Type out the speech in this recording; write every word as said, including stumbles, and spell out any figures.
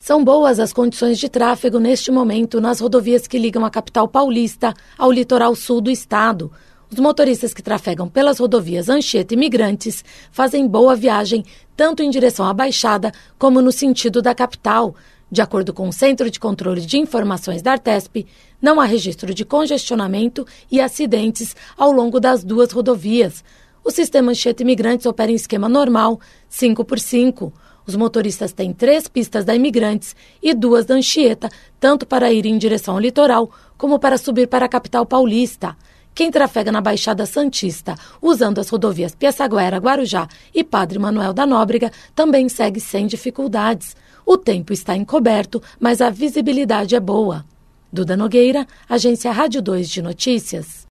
São boas as condições de tráfego neste momento nas rodovias que ligam a capital paulista ao litoral sul do estado. Os motoristas que trafegam pelas rodovias Anchieta e Imigrantes fazem boa viagem tanto em direção à Baixada como no sentido da capital. De acordo com o Centro de Controle de Informações da Artesp, não há registro de congestionamento e acidentes ao longo das duas rodovias. O sistema Anchieta Imigrantes opera em esquema normal, cinco por cinco. Os motoristas têm três pistas da Imigrantes e duas da Anchieta, tanto para ir em direção ao litoral como para subir para a capital paulista. Quem trafega na Baixada Santista, usando as rodovias Piaçaguera, Guarujá e Padre Manuel da Nóbrega, também segue sem dificuldades. O tempo está encoberto, mas a visibilidade é boa. Duda Nogueira, Agência Rádio dois de Notícias.